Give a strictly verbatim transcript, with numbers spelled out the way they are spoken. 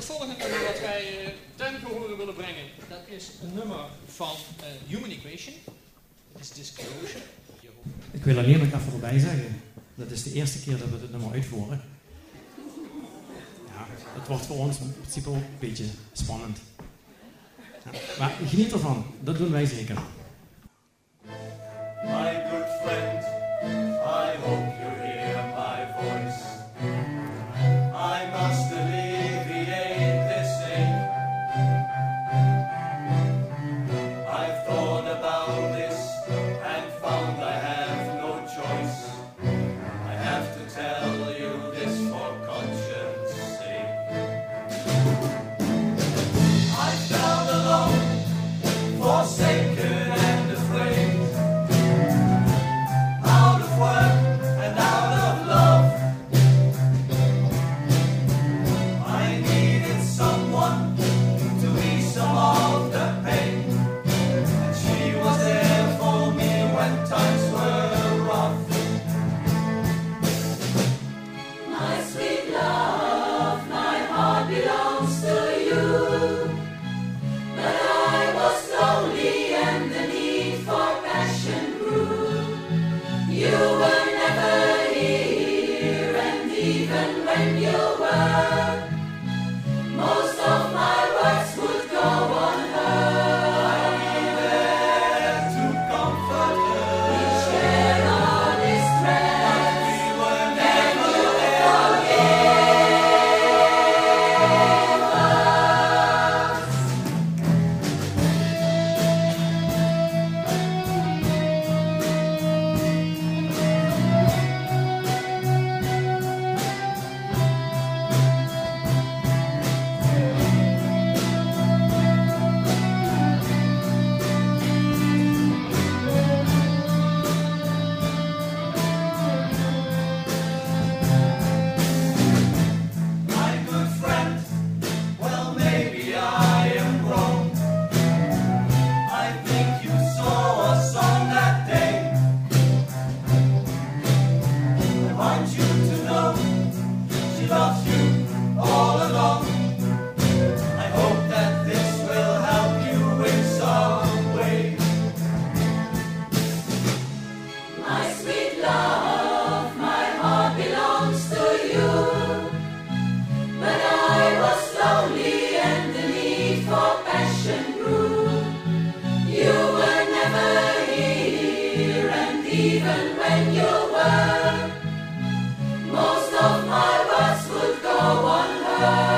volgende nummer wat wij uh, ten gehore willen brengen, dat is een nummer van uh, Human Equation. Dat is Disclosure. Ik wil alleen nog even erbij zeggen, dat is de eerste keer dat we dit nummer uitvoeren. Ja, het wordt voor ons in principe ook een beetje spannend. Ja, maar geniet ervan, dat doen wij zeker. My good friend, I hope you hear my voice. I must alleviate this ache. I've thought about this and found I have no choice. I have to tell you this for conscience sake. I felt alone, forsaken and afraid. Out of work and out of love. I needed someone to ease some of the pain, and she was there for me when times were rough. My sweet love, my heart belongs to you, but I was lonely and the need for passion grew. You were never here, and even when you were, most of my words would go unheard. There to comfort her. We share all distress. We were Can never you ever forgive us? my good friend. Well, maybe I am wrong. I think you saw us on that day. I want you to know she loves you all along. I hope that this will help you in some way. My sweet love, my heart belongs to you, but I was lonely and the need for passion grew. You were never here, and even when you were, most of my words would go unheard.